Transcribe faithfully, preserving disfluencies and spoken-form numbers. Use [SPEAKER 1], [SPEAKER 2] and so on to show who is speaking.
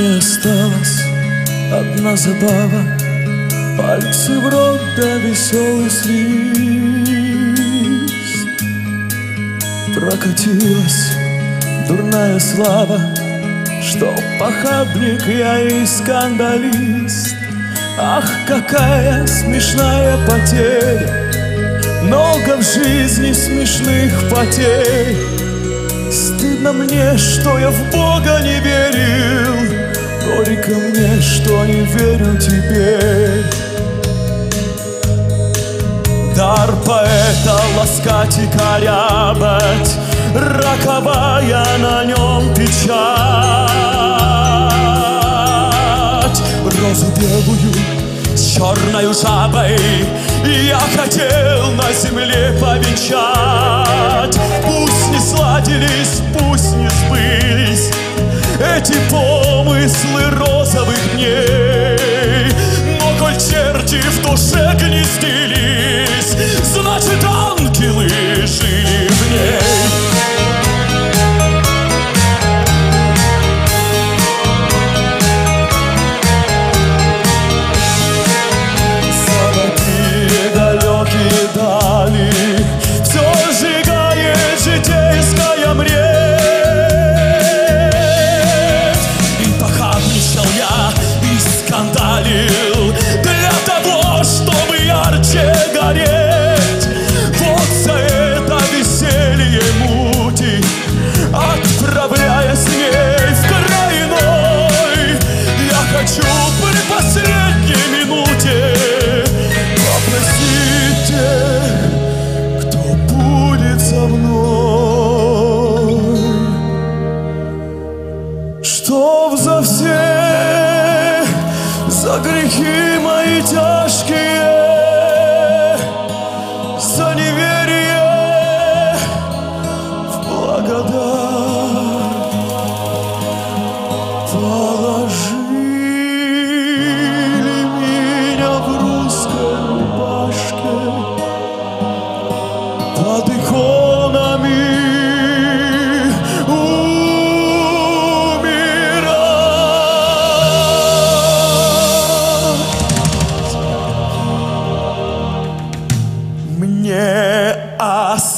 [SPEAKER 1] мне осталась одна забава, пальцы в рот да веселый свист. Прокатилась дурная слава, что похабник я и скандалист. Ах, какая смешная потеря, много в жизни смешных потерь. Стыдно мне, что я в Бога не верил, горько мне, что не верю теперь. Дар поэта ласкать и корябать, роковая на нем печать. Розу белую с черною жабой я хотел на земле повенчать. Пусть не сладились, пусть не сбылись эти помыслы розовых дней, но коль черти в душе гнездились, значит ангелы жили в ней. Все сжигает житейская мреть. И похабничал я, и скандалил для того, чтобы ярче гореть. Вот за это веселье мути, отправляя с ней в край иной, я хочу при последней минуте попросить тех, кто будет со мной, чтоб за все, за грехи мои тяжкие, за неверие в благодать положили меня в русской рубашке под иконами умирать. Мне осталось